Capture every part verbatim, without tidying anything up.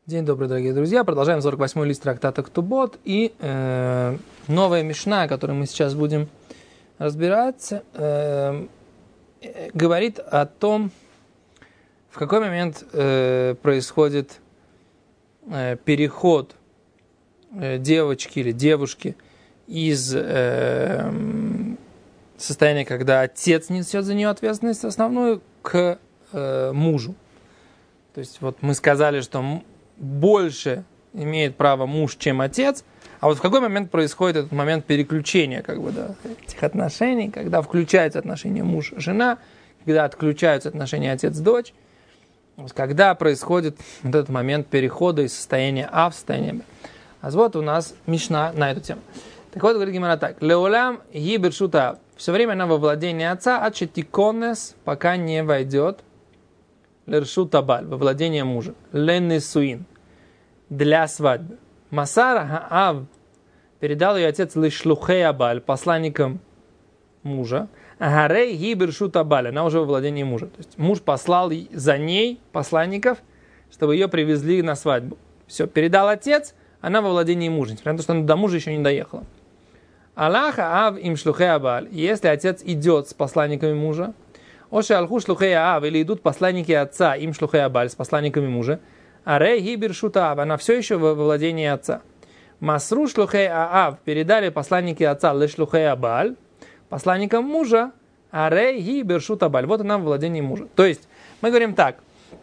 День добрый, дорогие друзья. Продолжаем сорок восьмой лист трактата Ктубот. И э, новая мишна, которую мы сейчас будем разбирать, э, говорит о том, в какой момент э, происходит э, переход э, девочки или девушки из э, состояния, когда отец несет за нее ответственность основную, к э, мужу. То есть вот мы сказали, что больше имеет право муж, чем отец. А вот в какой момент происходит этот момент переключения как бы, да, этих отношений, когда включаются отношения муж-жена, когда отключаются отношения отец-дочь, когда происходит вот этот момент перехода из состояния А в состояние Б. А вот у нас мишна на эту тему. Так вот, говорит Гемара так. Леолам гибершута. Все время она во владении отца, а четиконес, пока не войдет лершута баль, во владение мужа. Ленесуин. Для свадьбы. Масара хаав передал ее отец лишлухея баль, посланникам мужа. Агарей гибершута баль, она уже во владении мужа. То есть муж послал за ней посланников, чтобы ее привезли на свадьбу. Все, передал отец, она во владении мужа, несмотря на то, что она до мужа еще не доехала. Аллаха ав им шлухея баль. Если отец идет с посланниками мужа, оши алху шлухея ав, или идут посланники отца, им шлухея баль, с посланниками мужа, арей гибершута ав, она все еще во владении отца. Масру шлухея ав, передали посланники отца лешлухея баль, посланникам мужа, арей гибершута баль, вот она во владении мужа. То есть, мы говорим так,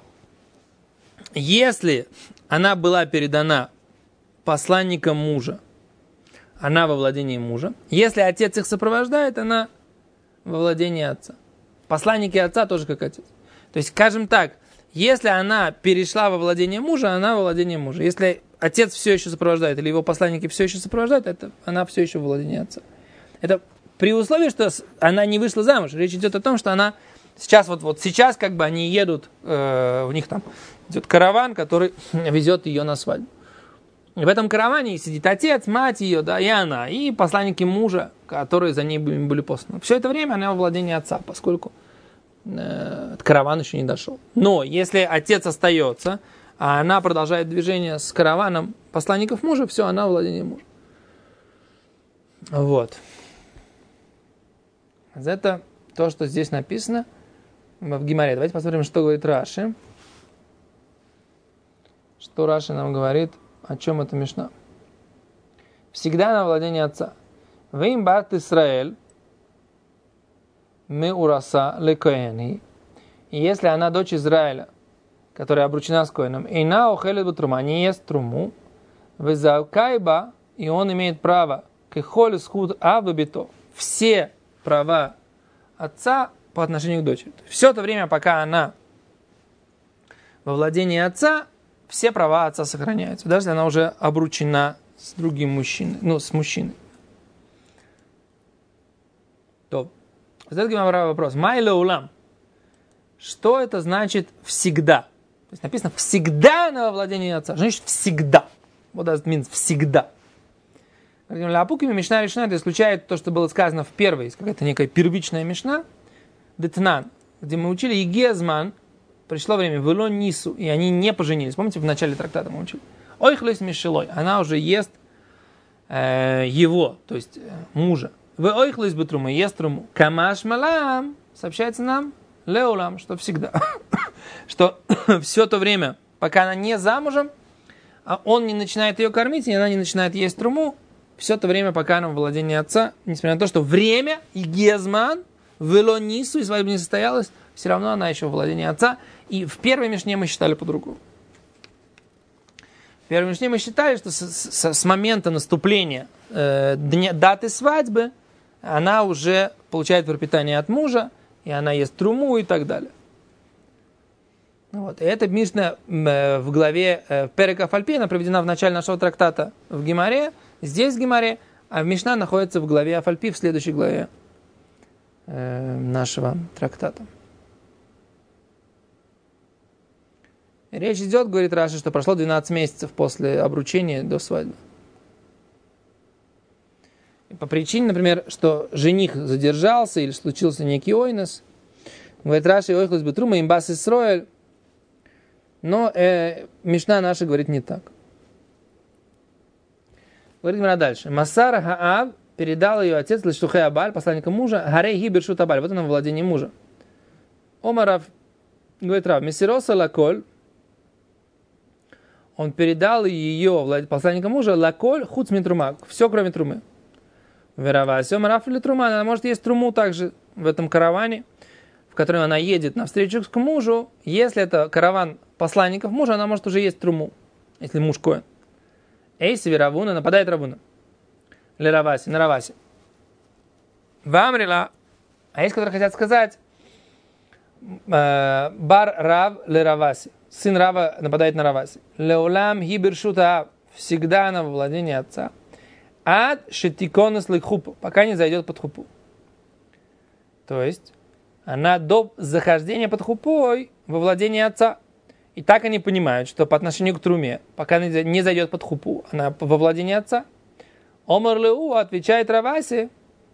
если она была передана посланникам мужа, она во владении мужа. Если отец их сопровождает, она во владении отца. Посланники отца тоже как отец. То есть, скажем так, если она перешла во владение мужа, она во владение мужа. Если отец все еще сопровождает, или его посланники все еще сопровождают, это она все еще во владении отца. Это при условии, что она не вышла замуж. Речь идет о том, что она сейчас, вот, вот сейчас как бы они едут, э, у них там идет караван, который везет ее на свадьбу. И в этом караване сидит отец, мать ее, да, и она, и посланники мужа, которые за ней были, были посланы. Все это время она во владении отца, поскольку э, караван еще не дошел. Но если отец остается, а она продолжает движение с караваном посланников мужа, все, она во владении мужа. Вот. Это то, что здесь написано в Гемаре. Давайте посмотрим, что говорит Раши. Что Раши нам говорит. О чем это мишна? Всегда на владение отца. Вим бат Исраэль мы ураса лекоэни. И если она дочь Израиля, которая обручена с коэном, и на охелет бутрума, не ест труму, визалкайба, и он имеет право кехоль схуд авбито, все права отца по отношению к дочери. Все это время, пока она во владении отца, все права отца сохраняются, даже если она уже обручена с другим мужчиной, ну, с мужчиной. То, задает вопрос. Майла улам. Что это значит всегда? То есть написано всегда на владении отца. Что значит всегда? Вот does it mean всегда. Лапуками мишна решена, это исключает то, что было сказано в первой, какая-то некая первичная мишна, детнан, где мы учили Игезман, пришло время, выло нису, и они не поженились. Помните, в начале трактата мы учили? Ойхлес мишелой, она уже ест э, его, то есть э, мужа. Вы ойхлес бетрумы, ест труму. Камаш малам, сообщается нам, леулам, что всегда. Что все то время, пока она не замужем, а он не начинает ее кормить, и она не начинает есть труму, все то время, пока она в владении отца, несмотря на то, что время и гезман, выло нису, и свадьба не состоялась, все равно она еще в владении отца. И в первой мишне мы считали по-другому. В первой мишне мы считали, что с, с, с момента наступления э, дня, даты свадьбы она уже получает пропитание от мужа, и она ест труму и так далее. Вот. И эта мишна э, в главе э, Перека Фальпи, она приведена в начале нашего трактата в Гемаре, здесь в Гемаре, а мишна находится в главе Афальпи, в следующей главе э, нашего трактата. Речь идет, говорит Раши, что прошло двенадцать месяцев после обручения до свадьбы. И по причине, например, что жених задержался или случился некий ойнос, говорит Раши, ойхлес бетрума имбас Исроэль, Но э, Мишна наша говорит не так. Говорит она дальше. Масара Хаав передал ее отец Лештухе Абаль, посланника мужа, Гарей Гибершут Абаль. Вот она во владении мужа. Омарав, говорит Рав, Месироса Лаколь, он передал ее, посланника мужа, Лаколь Хуц Митрума, все кроме трумы. Вераваси, Омарав или трума, она может есть труму также в этом караване, в котором она едет навстречу к мужу. Если это караван посланников мужа, она может уже есть труму, если муж коэн. Эйси Равуна, нападает Равуна. Ле Раваси, на Раваси. Вамрила, а есть, которые хотят сказать, э, Бар Рав Ле Раваси. Сын Рава нападает на Раваси. Леулам Гибершута, всегда она во владении отца. Ад Шетиконес Лейхупу, пока не зайдет под хупу. То есть, она до захождения под хупой во владении отца. И так они понимают, что по отношению к труме, пока не зайдет под хупу, она во владении отца. Омар Леу отвечает Раваси.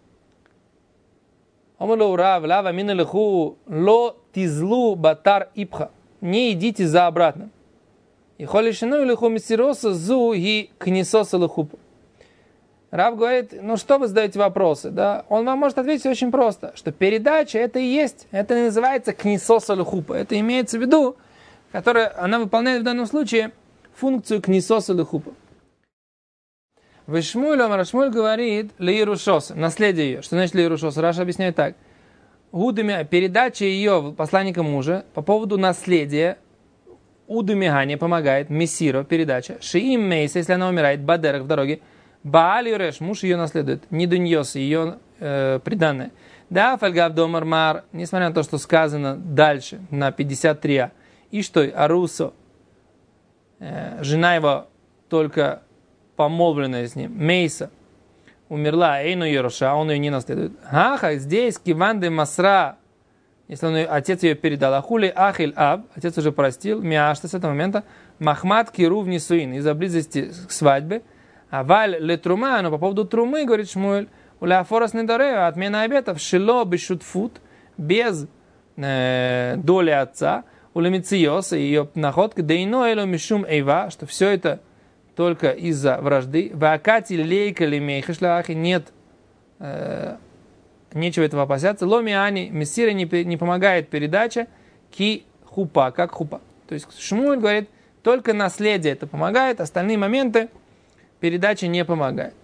Омар Леу Рав, лава мина леху, ло тизлу батар ипха. Не идите за обратным. И холишину леху мисироса зу и книсоса лехупу. Рав говорит, ну что вы задаете вопросы? Да? Он вам может ответить очень просто, что передача это и есть, это и называется книсоса лехупа. Это имеется в виду, которая, она выполняет в данном случае функцию книсоса лехупа. Вишмуль, Омар Шмуль говорит, леирушоса, наследие ее. Что значит леирушоса? Раша объясняет так. Гудами, передача ее посланника мужа по поводу наследия, удумигания помогает, мессиро, передача. Шиим мейса, если она умирает, бадерах в дороге, бааль юреш, муж ее наследует, не дуньос, ее э, приданное. Да, фальгав домар мар, несмотря на то, что сказано дальше, на пятьдесят три а, и что Арусо, э, жена его только помолвленная с ним, Мейса, умерла, Эйну Ероша, он ее не наследует. Хаха, здесь Киванды Масра, если он, отец ее передал, Ахули Ахиль Аб, отец уже простил, Миашта с этого момента, Махмад Кирув Нисуин, из-за близости к свадьбе, а Валь Летрума, но по поводу трумы, говорит Шмуэль, Уля Форас Недарева, отмена обетов, Шило Бешутфут, без э, доли отца, Улемициоса, ее находка, Дейно Эло Мишум Эйва, что все это только из-за вражды. Ваакати лейка лимейхашлахи, нет, э, нечего этого опасаться. Ломи ани, мессира не, не помогает передача ки хупа, как хупа. То есть Шмуэль говорит, только наследие это помогает, остальные моменты передача не помогает.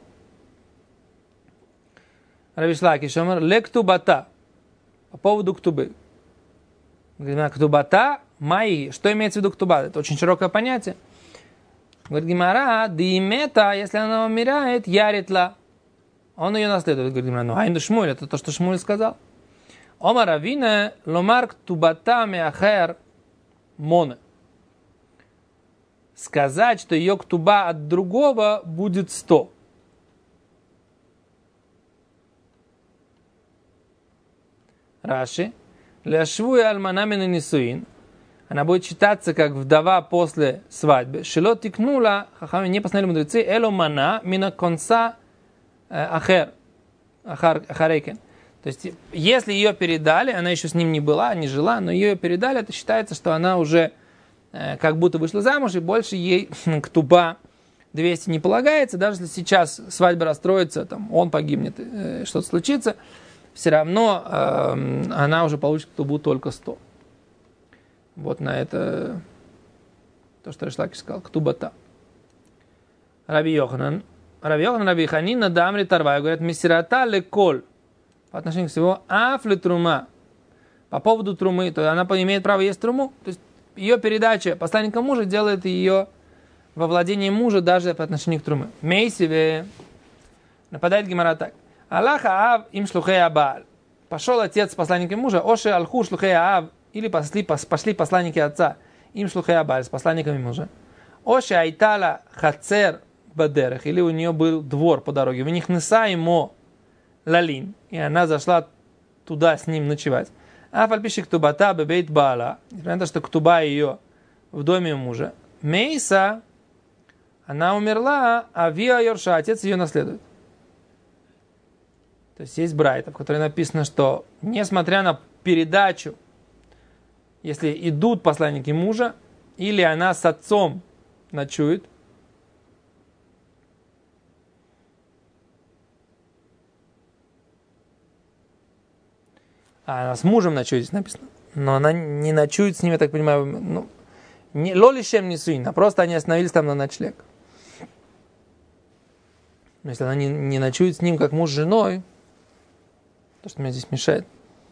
Равишлаки Шомар, лектубата, по поводу ктубы. Ктубата, мои, что имеется в виду ктуба? Это очень широкое понятие. Говорит Гимара, димета, если она умирает, яритла. Он ее наследует. Говорит Гимара, ну айнду Шмуль, это то, что Шмуль сказал. Омар авина, ломар ктубата меахер моне. Сказать, что ее ктуба от другого будет сто. Раши, ляшвуя альманамина нисуин. Она будет считаться как вдова после свадьбы. Шило тикнула, хахами не постановили мудрецы, эло мана мина конца ахер, ахарейкен. То есть, если ее передали, она еще с ним не была, не жила, но ее передали, это считается, что она уже э, как будто вышла замуж, и больше ей ктуба двести не полагается. Даже если сейчас свадьба расстроится, там, он погибнет, э, что-то случится, все равно э, она уже получит ктубу только сто. Вот на это то, что Решлакиш сказал, ктубата. Раби Йоханан, Раби Йоханан, Раби Ханина, Дамри Тарвай, говорят, мессирата леколь, по отношению к всего, афли трума, по поводу трумы, то она имеет право есть труму, то есть ее передача посланника мужа делает ее во владении мужа даже по отношению к трумы. Мейсиве, нападает Гемара так, Аллаха ав им шлухей абааль, пошел отец посланника мужа, оши алху шлухей ав, или пошли, пошли посланники отца, им шлухей абаль, с посланниками мужа. Оши айтала хацер бадерах, или у нее был двор по дороге. В них неса ему лалин, и она зашла туда с ним ночевать. А фальпиши ктубата бебейт баала, несмотря на то, что ктуба ее в доме мужа. Мейса, она умерла, а виа йорша, отец ее наследует. То есть есть брайта, в которой написано, что несмотря на передачу, если идут посланники мужа, или она с отцом ночует, а она с мужем ночует, здесь написано, но она не ночует с ним, я так понимаю, ну, не лолишем не суин, а просто они остановились там на ночлег. Но если она не, не ночует с ним, как муж с женой, то, что меня здесь мешает.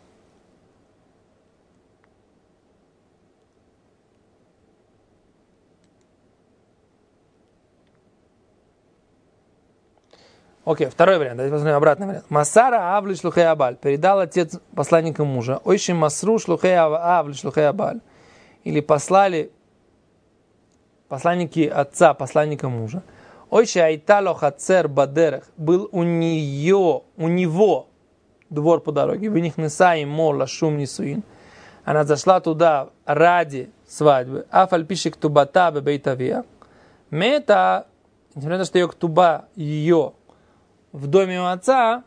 Окей, второй вариант. Давайте посмотрим обратный вариант. Масара авли шлухей абаль. Передал отец посланника мужа. Ойши масру шлухей авли шлухей абаль. Или послали посланники отца, посланника мужа. Ойши айтало хацер бадерех. Был у нее, у него двор по дороге. В них несаи мола шум нисуин. Она зашла туда ради свадьбы. Афаль пишет ктубата бейтавия. Мета, несмотря на то, что ее ктуба, ее в доме у отца,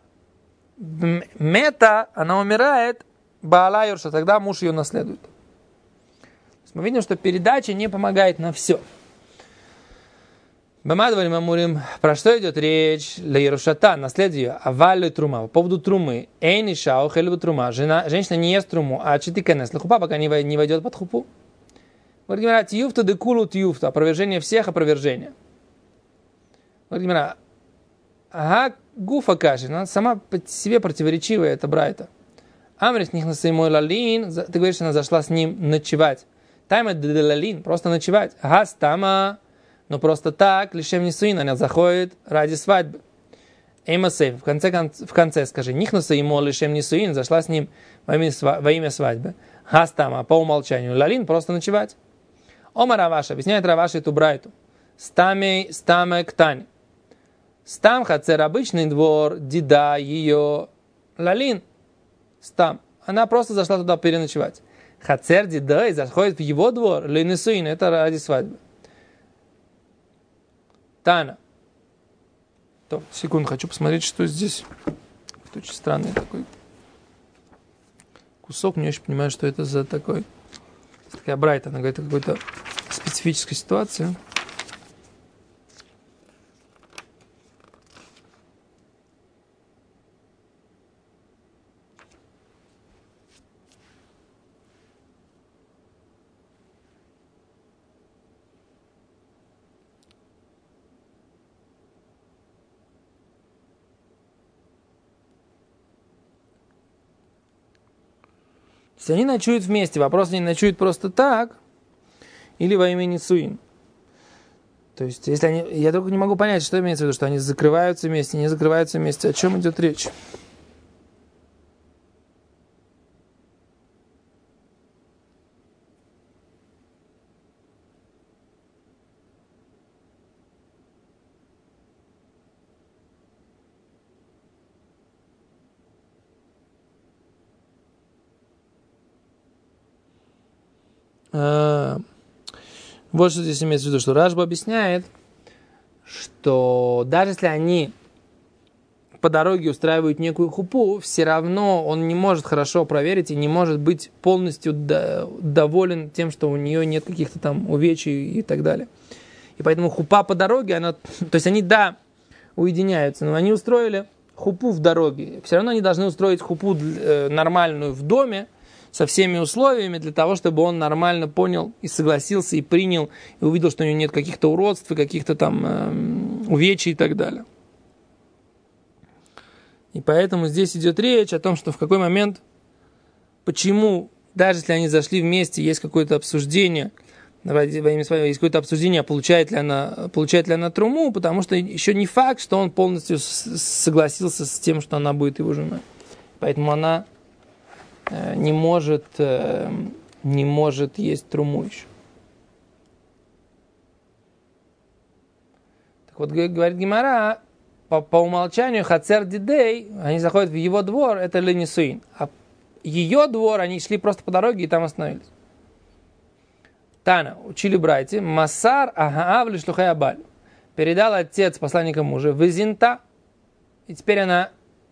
мета, она умирает, баала юрша, тогда муж ее наследует. Мы видим, что передача не помогает на все. Бамадварим амурим, про что идет речь? Лаирушата, наследие, авалю трума, по поводу трумы. Эйни шау, хелю трума, женщина не ест труму, а читиканес, лахупа, пока не войдет под хупу. Говорит Гемара, тьюфта декулу тьюфта, опровержение всех опровержения. Говорит Гемара, ага, гуфа каши, она сама по себе противоречивая, это брайта. Амрис нихнаса мой лалин, ты говоришь, она зашла с ним ночевать. Тайма лалин, просто ночевать. Ага, стама, но просто так, лишем не суин, она заходит ради свадьбы. Эйма сейф, в конце, в конце скажи, нихнаса ему лишем не суин, зашла с ним во имя, во имя свадьбы. Ага, стама, по умолчанию, лалин, просто ночевать. Ома Раваша, объясняет Раваша эту брайту. Стамей, стаме ктань. Стам хацер, обычный двор, дида, ее, лалин. Стам. Она просто зашла туда переночевать. Хацер, дида, и заходит в его двор, линесуин, это ради свадьбы. Тана. То, секунду, хочу посмотреть, что здесь. Это очень странный такой кусок, не очень понимаю, что это за такой. Такая брайта, она говорит о какой-то специфической ситуации. Если они ночуют вместе, вопрос, они ночуют просто так, или во имя Ницуин. То есть, если они, я только не могу понять, что имеется в виду, что они закрываются вместе, не закрываются вместе, о чем идет речь. А, вот что здесь имеется в виду, что Рашба объясняет, что даже если они по дороге устраивают некую хупу, все равно он не может хорошо проверить и не может быть полностью до, доволен тем, что у нее нет каких-то там увечий и так далее. И поэтому хупа по дороге, она, то есть они, да, уединяются, но они устроили хупу в дороге. Все равно они должны устроить хупу э, нормальную в доме, со всеми условиями для того, чтобы он нормально понял и согласился, и принял, и увидел, что у него нет каких-то уродств, каких-то там э, увечий и так далее. И поэтому здесь идет речь о том, что в какой момент, почему, даже если они зашли вместе, есть какое-то обсуждение, во имя своего, есть какое-то обсуждение, получает ли она, получает ли она труму, потому что еще не факт, что он полностью согласился с тем, что она будет его женой. Поэтому она не может, не может есть труму еще. Так вот, говорит Гемара, по, по умолчанию хацер дидей, они заходят в его двор, это ленисуин. А ее двор, они шли просто по дороге и там остановились. Тана, учили братья, масар агаав лишлухай абаль. Передал отец посланника мужа, визинта, и теперь она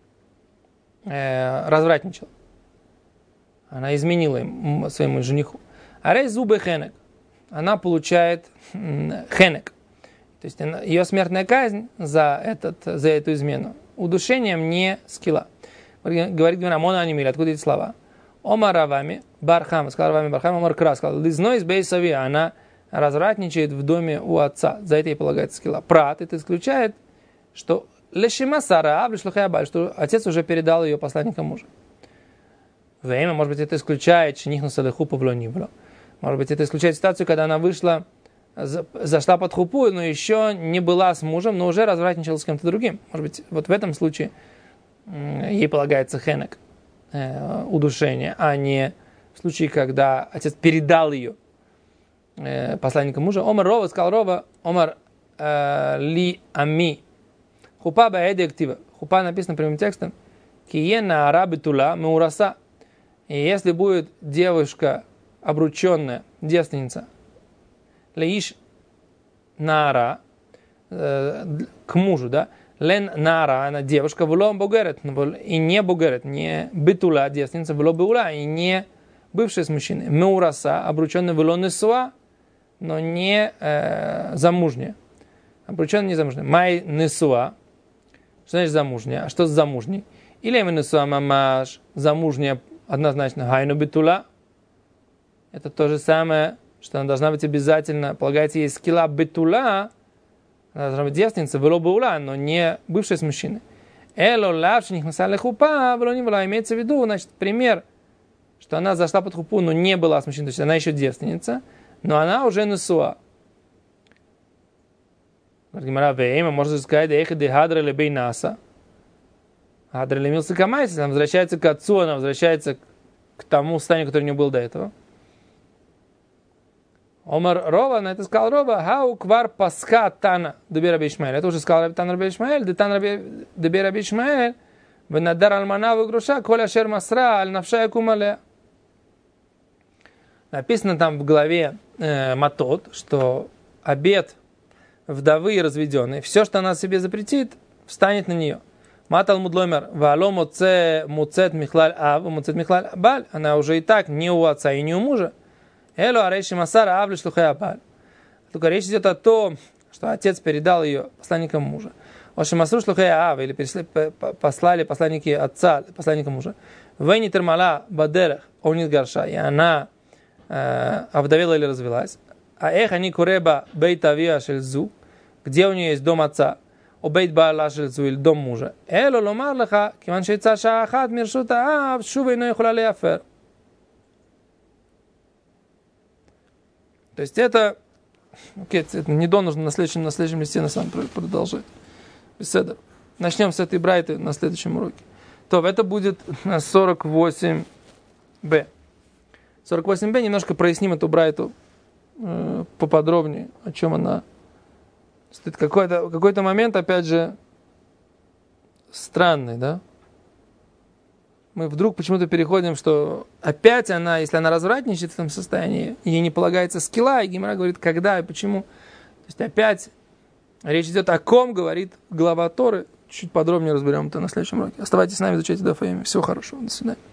э, развратничала. Она изменила им, своему жениху. Арей зубы хенек. она получает хенек. То есть ее смертная казнь за, этот, за эту измену удушением не скилла. Говорит Гемара, Мона Анимиль, откуда эти слова? Омар Равами, Бархам, сказал Равами Бархам, Омар Крас, сказал, Лизной из Бейсави, она развратничает в доме у отца, за это ей полагается скилла. Прат, это исключает, что Лешима Сара, Аблишлухаябаль, что отец уже передал ее посланникам мужа. Время, может быть, это исключает Шинихну Салеху Павлонивло. Может быть, это исключает ситуацию, когда она вышла, зашла под хупу, но еще не была с мужем, но уже развратничала с кем-то другим. Может быть, вот в этом случае ей полагается хенек, э, удушение, а не в случае, когда отец передал ее э, посланникам мужа. Омар Рова, сказал Рова, Омар э, ли ами. Хупа баэди актива. Хупа написано прямым текстом. Киена араби тула меураса. И если будет девушка обрученная, девственница, леиш нара, э, к мужу, да, лен нара, она девушка, влом бугерет, и не бугерет, не битула, девственница, вло баула, и не бывшая с мужчиной. Меураса, обрученная вло несуа, но не э, замужняя. Обрученная не замужняя. Май несуа, что значит замужняя? А что с замужней? Или несуа мамаш, замужняя, однозначно, хайну битула. Это то же самое, что она должна быть обязательно, полагается ей скилла битула, она должна быть девственница, вло баула, но не бывшая с мужчиной. Эло лавшиних насали хупа, вло не была, имеется в виду, значит, пример, что она зашла под хупу, но не была с мужчиной, то есть она еще девственница, но она уже несуа. Можно сказать, эхе де хадра лебей наса. Хадра лемился камайс, она возвращается к отцу, она возвращается к тому состоянию, которое у нее было до этого. Омар Рова, на это сказал Рова, хау квар паска тана деби Раби Ишмаэль. Это уже сказал Тан Раби Ишмаэль, де тан деби Раби Ишмаэль, венадар алмана вегруша, коля шер масра, аль навша якумале. Написано там в главе э, Матот, что обет вдовы и разведенной, все, что она себе запретит, встанет на нее. Матал мудломер, ваало муце муцет михлаль ав, муцет михлаль баль. Она уже и так не у отца и не у мужа. Эло арейши масара авли шлухая баль. Только речь идет о том, что отец передал ее посланникам мужа. Оши масру шлухая ав, или послали посланники отца, посланникам мужа. Вейни термала бадерах, онит гарша, и она э, овдовела или развелась. А эх они куреба бейт авиа шельзу, где у нее есть дом отца, обейт баала шельзу, или дом мужа. Эло ломар леха, киван шейца шаахат миршута ав, шува ино ихула леафер. То есть это, окей, это не до нужно на следующем, на следующем листе на самом деле продолжать. Беседа. Начнем с этой брайты на следующем уроке. То, это будет сорок восемь бэ. сорок восемь бэ, немножко проясним эту брайту э, поподробнее, о чем она. Это какой-то, какой-то момент, опять же, странный, да? Мы вдруг почему-то переходим, что опять она, если она развратничает в этом состоянии, ей не полагается скилла, и Гемара говорит, когда и почему. То есть опять речь идет о ком, говорит глава Торы. Чуть подробнее разберем это на следующем уроке. Оставайтесь с нами, изучайте Даф Йоми. Всего хорошего. До свидания.